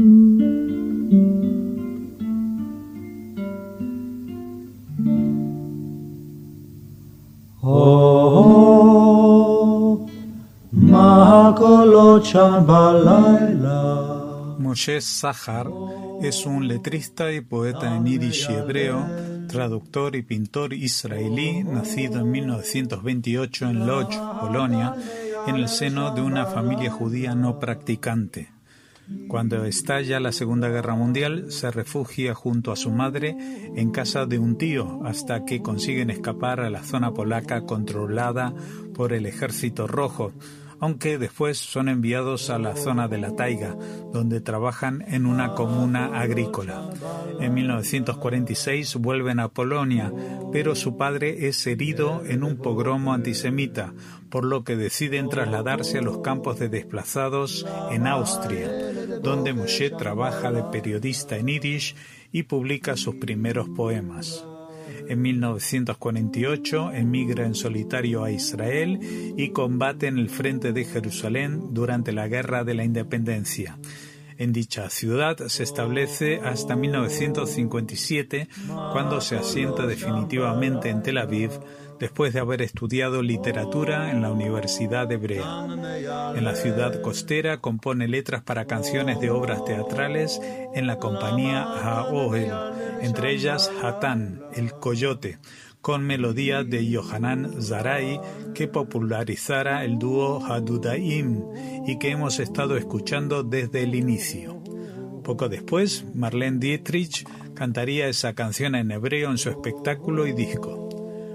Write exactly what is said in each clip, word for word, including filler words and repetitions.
Moshe Zahar es un letrista y poeta en yiddish y hebreo, traductor y pintor israelí, nacido en mil novecientos veintiocho en Lodz, Polonia, en el seno de una familia judía no practicante. Cuando estalla la Segunda Guerra Mundial, se refugia junto a su madre en casa de un tío hasta que consiguen escapar a la zona polaca controlada por el Ejército Rojo, aunque después son enviados a la zona de la taiga, donde trabajan en una comuna agrícola. En mil novecientos cuarenta y seis vuelven a Polonia, pero su padre es herido en un pogromo antisemita, por lo que deciden trasladarse a los campos de desplazados en Austria, donde Moshe trabaja de periodista en yiddish y publica sus primeros poemas. En mil novecientos cuarenta y ocho emigra en solitario a Israel y combate en el frente de Jerusalén durante la Guerra de la Independencia. En dicha ciudad se establece hasta mil novecientos cincuenta y siete, cuando se asienta definitivamente en Tel Aviv, después de haber estudiado literatura en la Universidad Hebrea. En la ciudad costera compone letras para canciones de obras teatrales en la compañía Ha'ohel, entre ellas Hatán, el Coyote, con melodía de Yohanan Zarai, que popularizara el dúo Hadudaim y que hemos estado escuchando desde el inicio. Poco después, Marlene Dietrich cantaría esa canción en hebreo en su espectáculo y disco.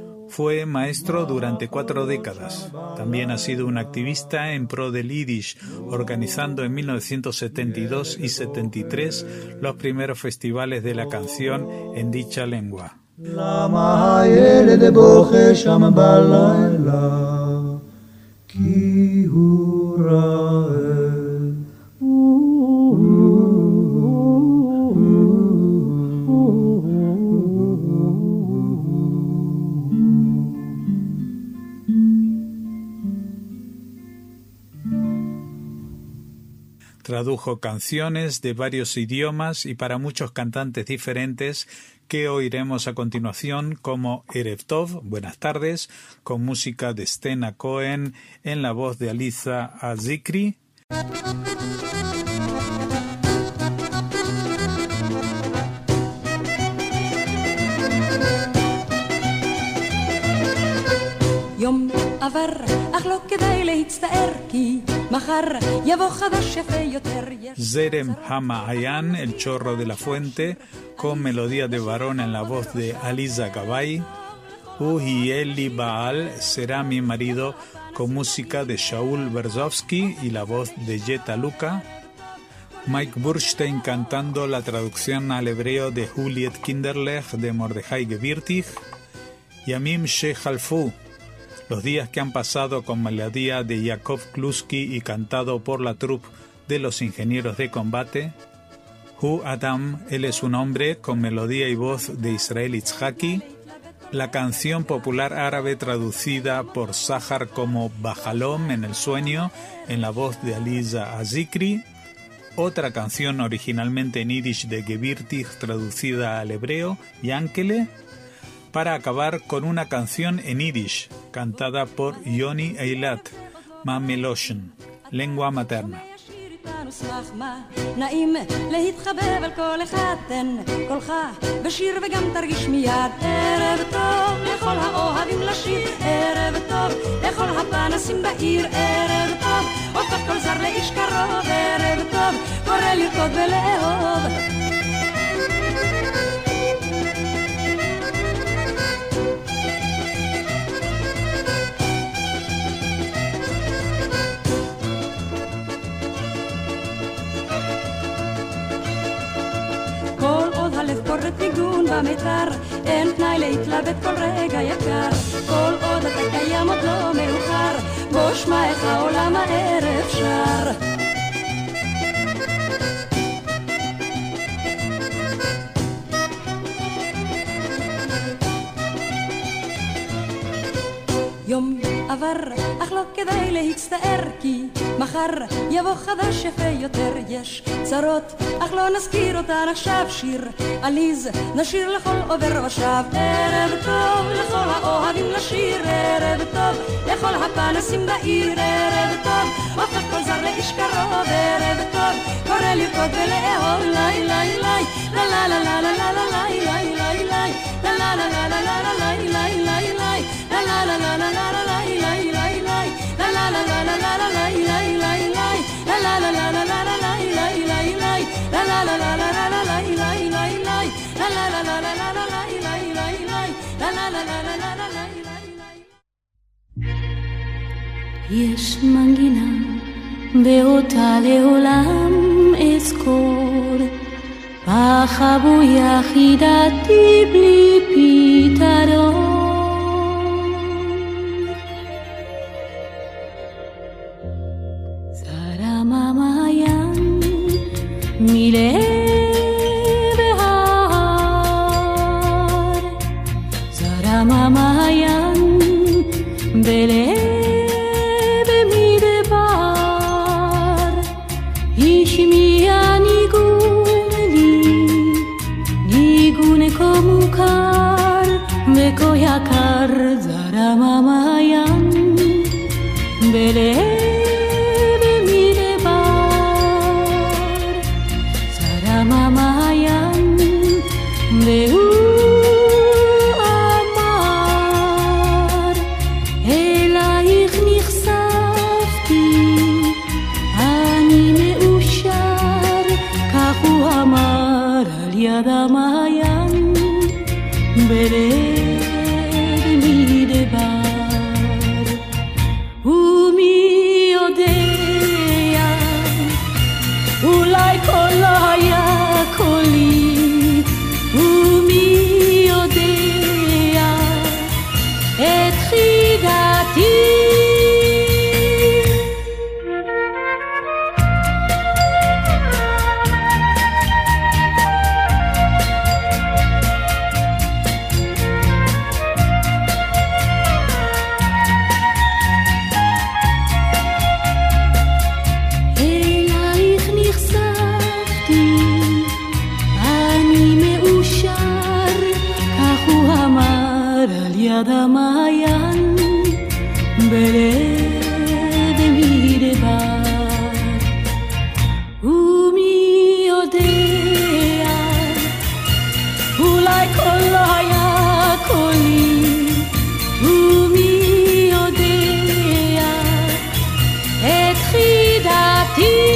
Fue maestro durante cuatro décadas. También ha sido un activista en pro del yiddish, organizando en mil novecientos setenta y dos y setenta y tres los primeros festivales de la canción en dicha lengua. Tradujo canciones de varios idiomas y para muchos cantantes diferentes que oiremos a continuación, como Erev Tov, Buenas tardes, con música de Stena Cohen en la voz de Aliza Azikri. יום עבר, אך לא כדאי להצטער, כי מחר יבוא חדש יפה יותר. Zerem Hama'ayan, el chorro de la fuente, con melodía de varón en la voz de Aliza Gabay. Uhieli Baal, será mi marido, con música de Shaul Berzovsky y la voz de Jetta Luka. Mike Burstein cantando la traducción al hebreo de Juliet Kinderlech de Mordechai Gewirtig. Yamim Shehalfu, los días que han pasado, con melodía de Yakov Kluski y cantado por la troupe de los ingenieros de combate. Hu Adam, él es un hombre, con melodía y voz de Israel Itzhaki. La canción popular árabe traducida por Zahar como Bajalom, en el sueño, en la voz de Aliza Azikri. Otra canción originalmente en yiddish de Gewirtig traducida al hebreo, Yankele. Para acabar con una canción en yiddish, cantada por Yoni Eilat, Mameloshen, lengua materna. נעים להתחבב על כל אחד, תן קולך בשיר וגם תרגיש מיד. ערב טוב לכל האוהבים לשיר, ערב טוב לכל הפנסים בעיר, ערב טוב הופך כל זר לאיש קרוב, ערב טוב קורא לרקוד ולאהוב. קוראת ניגון במיתר, אין תנאי להתלבט כל רגע יקר, כל עוד אתה קיים עוד לא מאוחר, בוא שמע איך העולם הערב שר. יום עבר עבר, אך לא כדאי להצטער, כי מחר יבוא חדש יפה יותר. יש צרות, אך לא נזכיר אותן עכשיו. שיר עליז נשיר לכל עובר ושב. ערב טוב לכל האוהבים לשיר, ערב טוב לכל הפנסים בעיר, ערב טוב הופך כל זר לאיש קרוב, ערב טוב קורא לרקוד ולאהוב. לי לי לי לה לה לה לה לה לה לה לי לי לי לי לה לה לה לה לה לה לה לי לי לי לי לה לה לה לה לה לה לה לי לי לי לי לה לה לה לה לה לה לה לי לי לי לי לה לה לה לה לה לה לה לי לי לי לי לה לה לה לה לה לה לה לי לי לי לי לה לה לה לה לה לה לה לי לי לי לי לה לה לה לה לה לה לה לי לי. יש מנגינה ואותה לעולם אזכור, בחבו יחידתי בלי פתרון. זרם המעיין מלב ההר, זרם המעיין בלב כה יקר. זרם המעיין בלב מדבר, זרם המעיין והוא אמר אלייך נחשפתי אני מאושר, כך הוא אמר על יד המעיין בלב יד המעיין בלב מדבר, ומי יודע אולי כל לא היה קולי, ומי יודע את חידתי.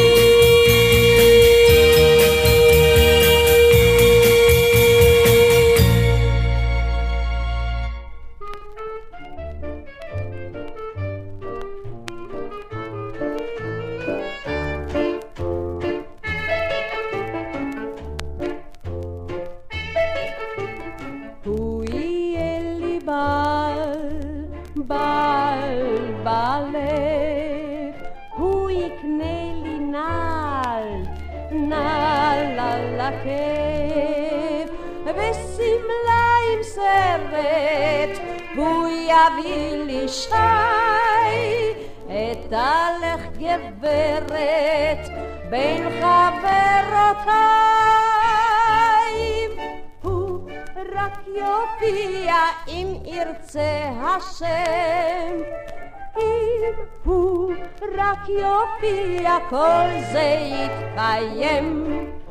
תלך גברת בין חברותיים, הוא רק יופיע אם ירצה השם, אם הוא רק יופיע כל זה יתקיים.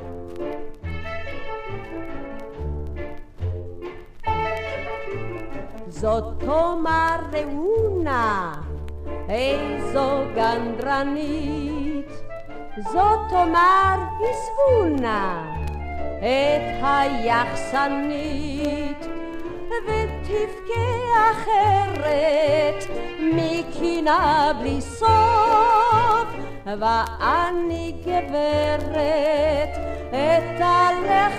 זאת תאמר ראונה איזו גנדרנית, זאת תאמר הסבונה את היחסנית, ותבכה אחרת מקינה בלי סוף, ואני גברת אתהלך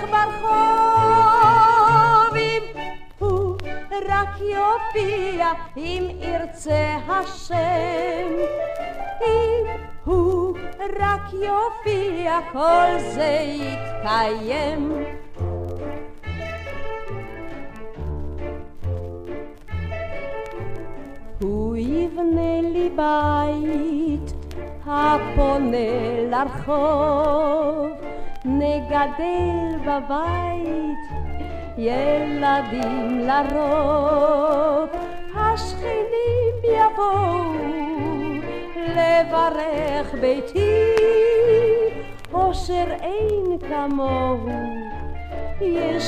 ברחוב. אם הוא רק יופיע אם ירצה השם, אם הוא רק יופיע כל זה יתקיים. הוא יבנה לי בית הפונה לרחוב, נגדל בבית ילדים לרוב, השכנים יבואו לברך ביתי, אושר אין כמוהו יש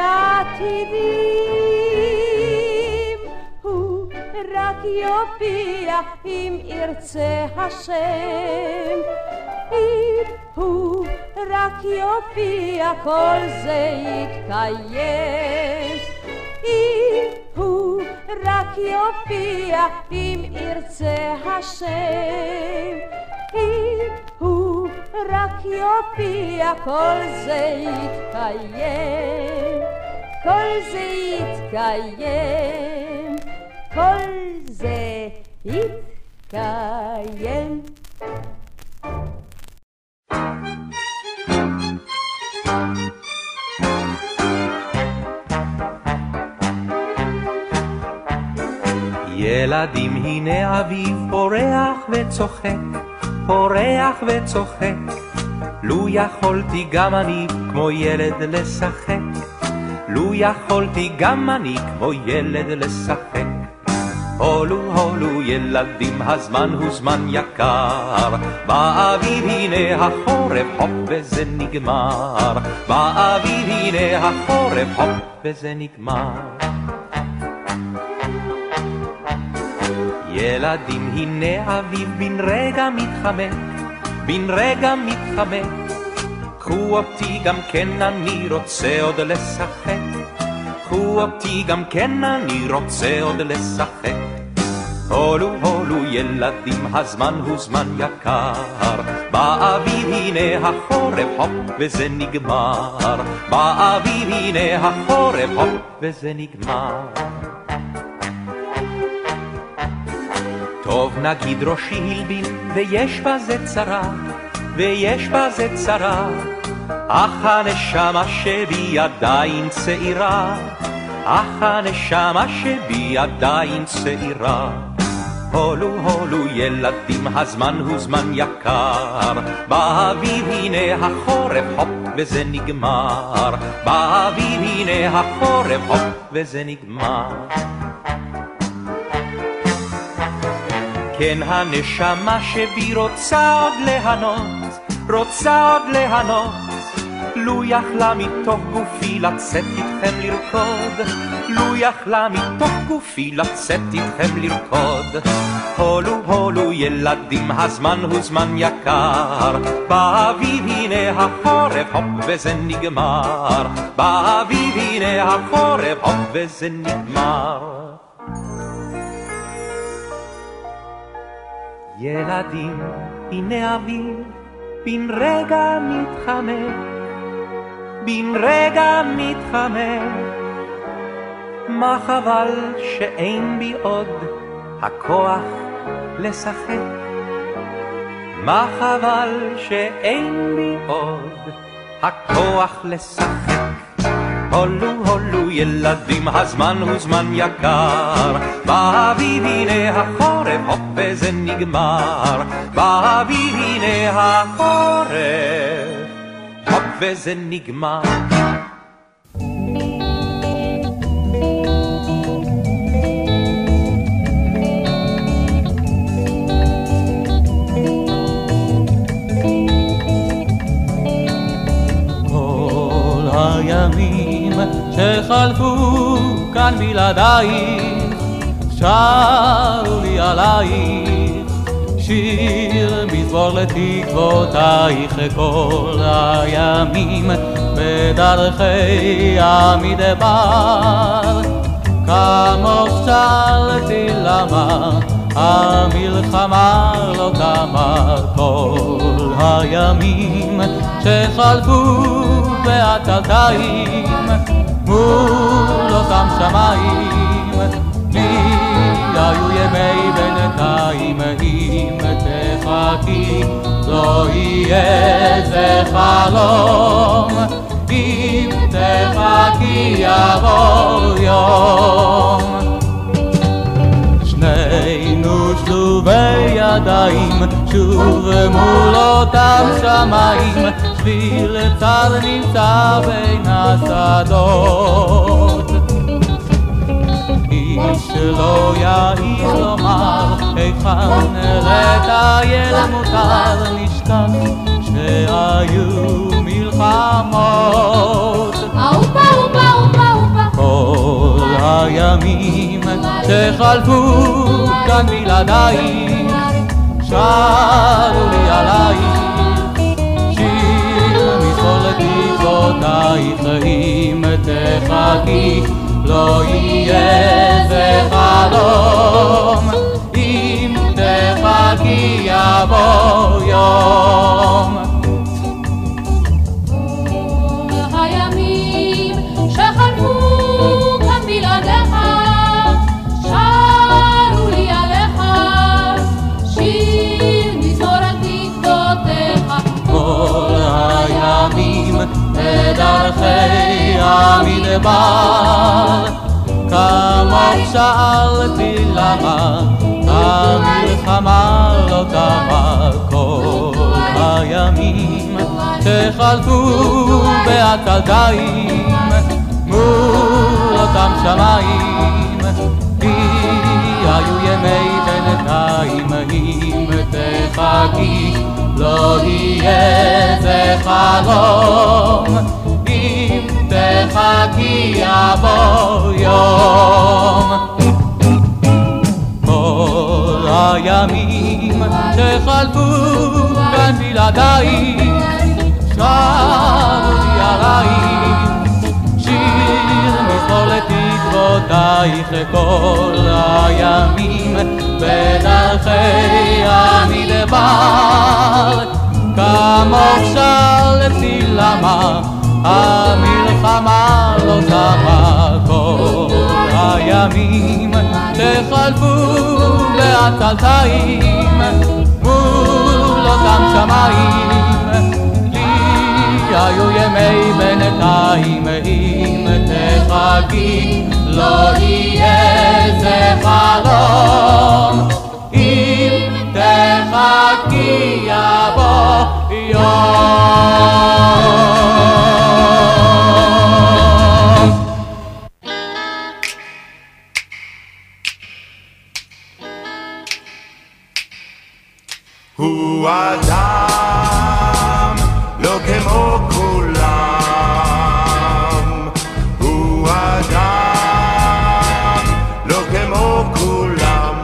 בעתידים, הוא רק יופיע אם ירצה השם, אם הוא רק יופיע כל זה יתקיים, אם הוא רק יופיע אם ירצה השם, אם הוא רק יופיע כל זה יתקיים, כל זה יתקיים, כל זה יתקיים. ילדים הנה אביב פורח וצוחק, פורח וצוחק, לו יכולתי גם אני כמו ילד לשחק, לו יכולתי גם אני כמו ילד לשחק. הולו הולו ילדים הזמן הוא זמן יקר, באביב הנה החורף הופ וזה נגמר, באביב הנה החורף הופ וזה נגמר. ילדים הנה אביב בן רגע מתחמק, בן רגע מתחמק, קחו אותי גם כן אני רוצה עוד לשחק, קחו אותי גם כן אני רוצה עוד לשחק. הולו הולו ילדים הזמן הוא זמן יקר, באביב הנה החורף הופ וזה נגמר, באביב הנה החורף הופ וזה נגמר. טוב נגיד ראשי הלבין ויש בזה צרה, ויש בזה צרה, אך הנשמה שבי עדיין צעירה, אך הנשמה שבי עדיין צעירה. הולו הולו ילדים הזמן הוא זמן יקר, באביב הנה החורף הופ וזה נגמר, באביב הנה החורף הופ וזה נגמר. כן הנשמה שבי רוצה עוד להנות, רוצה עוד להנות, לו יכלה מתוך גופי לצאת איתכם לרקוד, לו יכלה מתוך גופי לצאת איתכם לרקוד. הולו הולו ילדים הזמן הוא זמן יקר, באביב הנה החורף הופ וזה נגמר, באביב הנה החורף הופ וזה נגמר. ילדים הנה אביב בן רגע מתחמק, בן רגע מתחמק, מה חבל שאין בי עוד הכוח לשחק, מה חבל שאין בי עוד הכוח לשחק. הולו הולו ילדים הזמן הוא זמן יקר, באביב הנה החורף הופ וזה נגמר, באביב הנה החורף הופ וזה נגמר. כל הימים שחלפו כאן בלעדייך, שרו לי עלייך שיר מזמור לתקוותייך. כל הימים בדרכי המדבר, כמוך שאלתי למה המלחמה לא תמר. כל הימים שחלפו בעקלתיים מול אותם שמיים, לי היו ימי בינתיים. אם תחכי לא יהיה זה חלום, אם תחכי יבוא יום. שנינו שוב מול אותם שמיים, שביל צר נמצא בין השדות. איש לא יעיז לומר היכן לטייל מותר, נשכח שהיו מלחמות. אופה אופה אופה אופה כל הימים שחלפו כאן בלעדייך, שרו לי עלייך שיר מכל תקוותייך. אם תחכי לא יהיה זה חלום, אם תחכי יבוא יום. הימים שחלפו כאן בלעדיך, שרו לי עליך שיר מזמור על תקוותיך. כל הימים בדרכי המדבר, כמוך שאלתי למה המלחמה לא תמה. כל הימים שחלפו בעצלתיים מול אותם שמיים, כי היו ימי בינתיים. אם תחכי לא יהיה זה חלום, אם תחכי יבוא יום. כל הימים שחלפו כאן בלעדייך, שרו לי עלייך שיר מכל תקוותייך. כל הימים בדרכי המדבר, כמוך שאלתי למה המלחמה לא תמה. כל הימים שחלפו בעצלתיים מול אותם שמיים, לי היו ימי בינתיים. אם תחכי לא יהיה זה חלום, אם תחכי יבוא יום. הוא אדם לא כמו כולם, הוא אדם לא כמו כולם.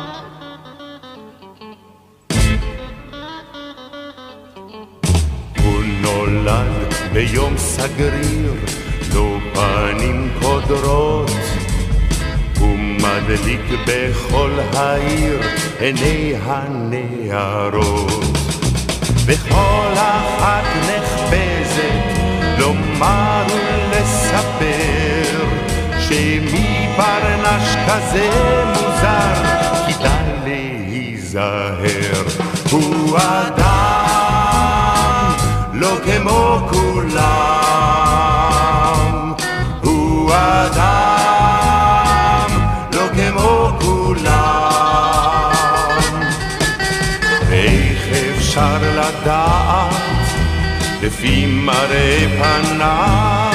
הוא נולד ביום סגריר, לא פנים קודרות, הוא מדליק בכל העיר עיני הנערות. וכל אחת נחפזת לומר ולספר שמפרנש כזה מוזר כדאי להיזהר. הוא אדם לא כמו כולם, הוא אדם לא כמו כולם. איך אפשר לדעת לפי מראה פניו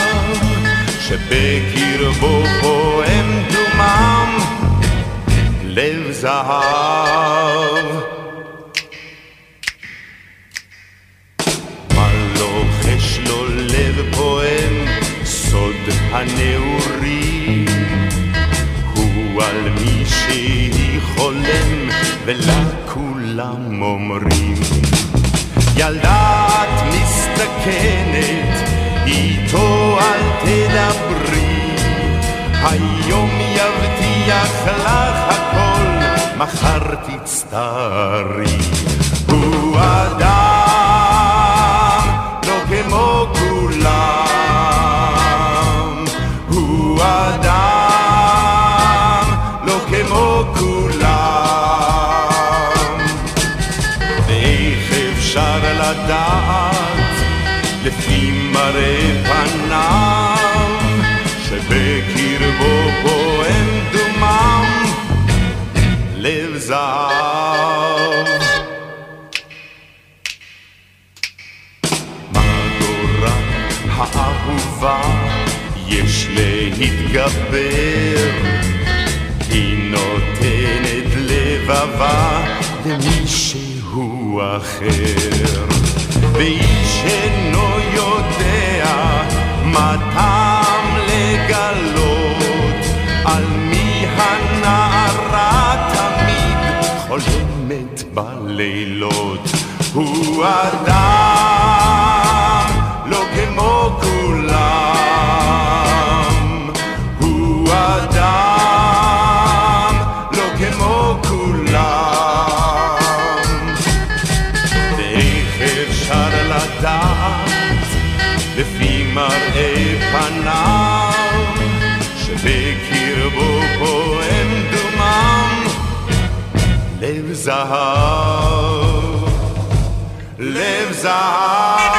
שבקרבו פועם דומם לב זהב? מה לוחש לו לב פועם סוד הנעורים? הוא על מי שהיא חולם ולכולם אומרים ילדה את מסתכנת איתו אל תדברי, היום יבטיח לך הכל מחר תצטערי. הוא אדם לא כמו כולם, הוא אדם לא כמו כולם. ואיך אפשר לדעת לפי מראה פניו שבקרבו פועם דומם לב זהב? יש להתגבר, היא נותנת לבבה למישהו אחר, ואיש אינו יודע מה טעם לגלות על מי הנערה תמיד חולמת בלילות. הוא אדם לא כמו כולם, הוא אדם לא כמו כולם, ואיך אפשר לדעת לפי מראה פניו שבקרבו פועם דומם לב זהב, לב זהב.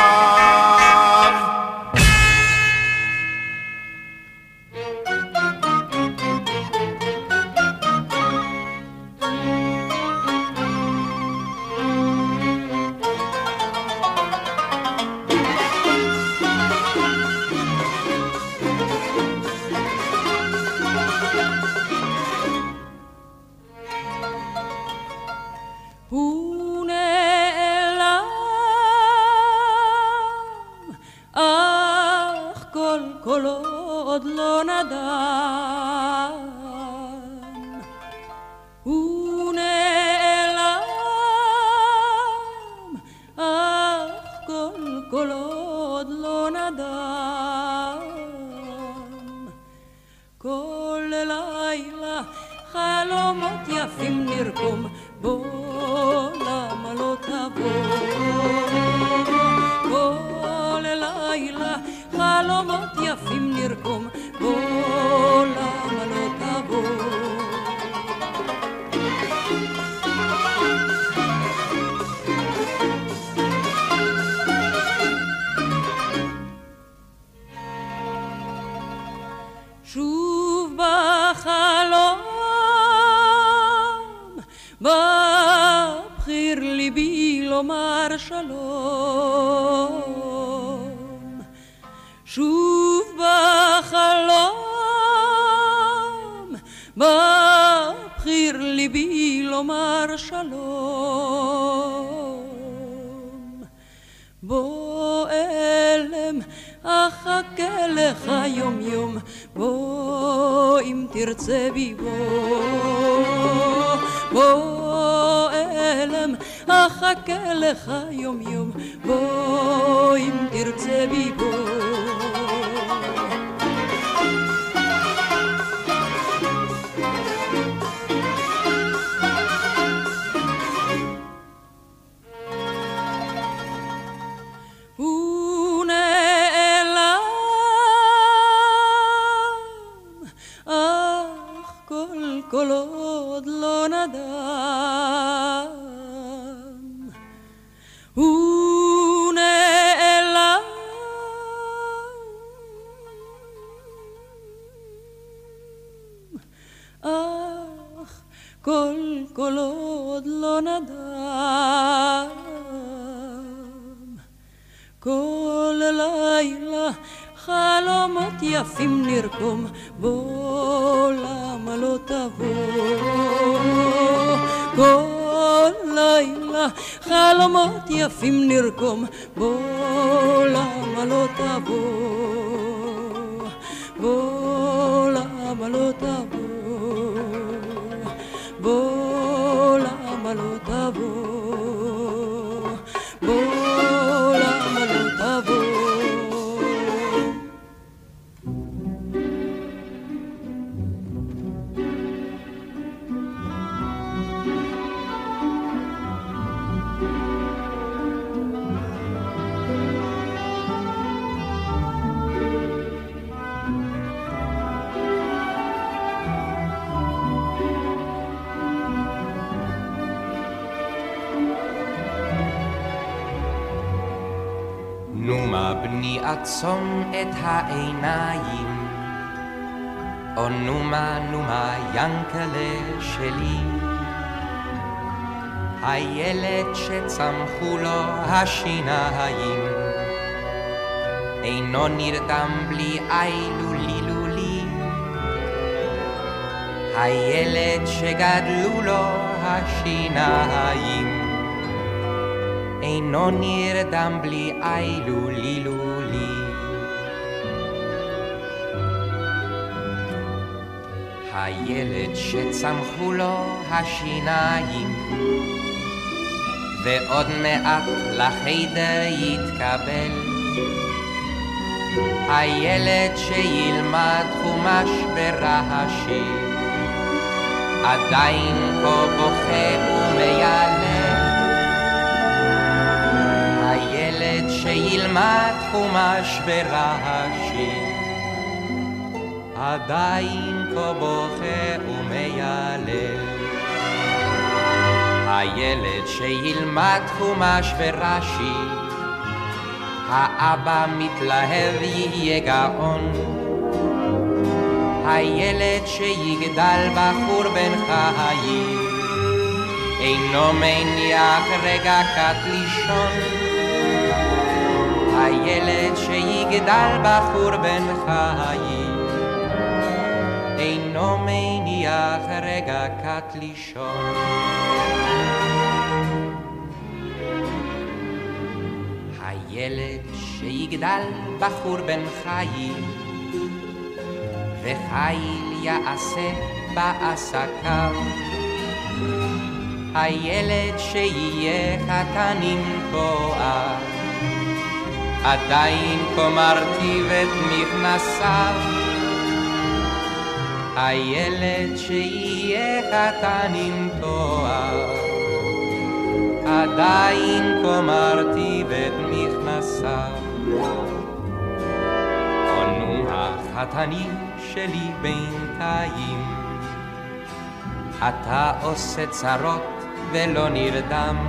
בני עצום את העיניים, או נומה נומה ינקלה שלי, הילד שצמחו לו השיניים אינו נרדם בלי אילו לילו לי. הילד שגדלו לו השיניים אינו נרדם בלי אילו לילו לי. הילד שצמחו לו השיניים ועוד מעט לחדר יתקבל. הילד שילמד חומש ברעשי עדיין כה בוכה ומיילל. הילד שילמד חומש ברעשי עדיין כה בוכה ומיילל. הילד שילמד חומש ברש"י האבא מתלהב יהיה גאון. הילד שיגדל בחור בן חיים אינו מניח רגע קט לישון. הילד שיגדל בחור בן חיים אינו מניח רגע קט לישון. הילד שיגדל בחור בן חיים וחיל יעשה בעסקיו. הילד שיהיה חתן עם תואר עדיין כה מרטיב את מכנסיו. הילד שיהיה חתן עם תואר עדיין כה מרטיב את מכנסיו. אנו החתנים שלי בינתיים אתה עושה צרות ולא נרדם.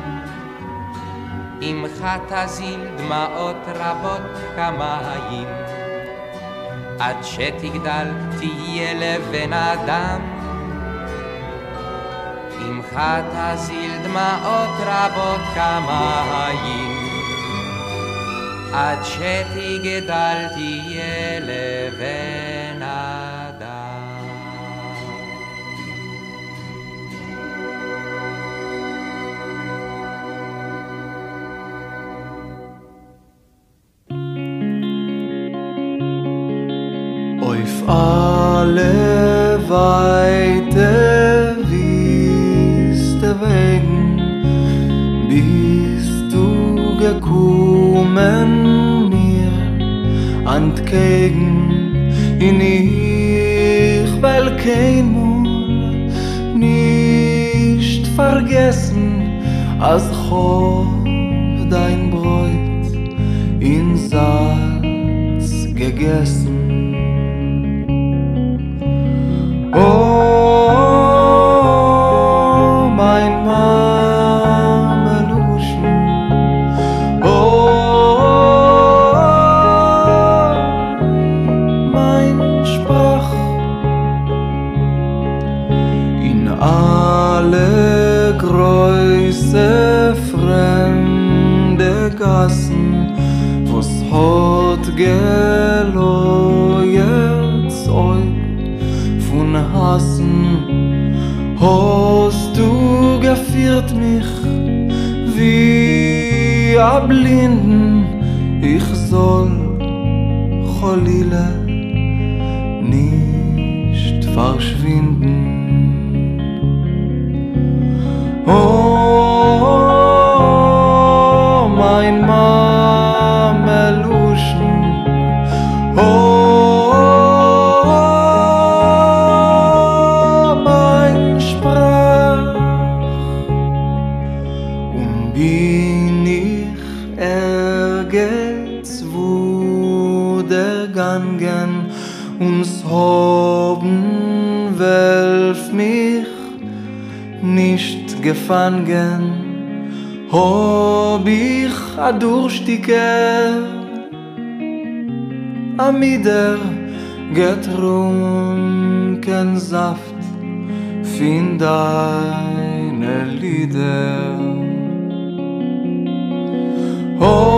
עמך תזיל דמעות רבות כמים עד שתגדל תהיה לבן אדם. עמך תזיל דמעות רבות כמים עד שתגדל תהיה לבן אדם. Auf alle Weite wirst du wegen, bist du gekommen mir entgegen. In ich will kein Mal nicht vergessen, als hab dein Bräut in Salz gegessen. Oh, mein Mameluschen, oh, mein Sprach, in alle Größe fremde Gassen, wo's hat geläuert Zeug von Hassen, hast du geführt mich wie a Blinden. Ich soll Cholile nicht verschwinden. Oh, mein Mameluschen, oh, mein Sprach, und bin ich ergetz wurde gangen, uns haben welf mich nicht gefangen, hab ich a Durchsticker amider getrunken Saft fin deine Lieder. Oh,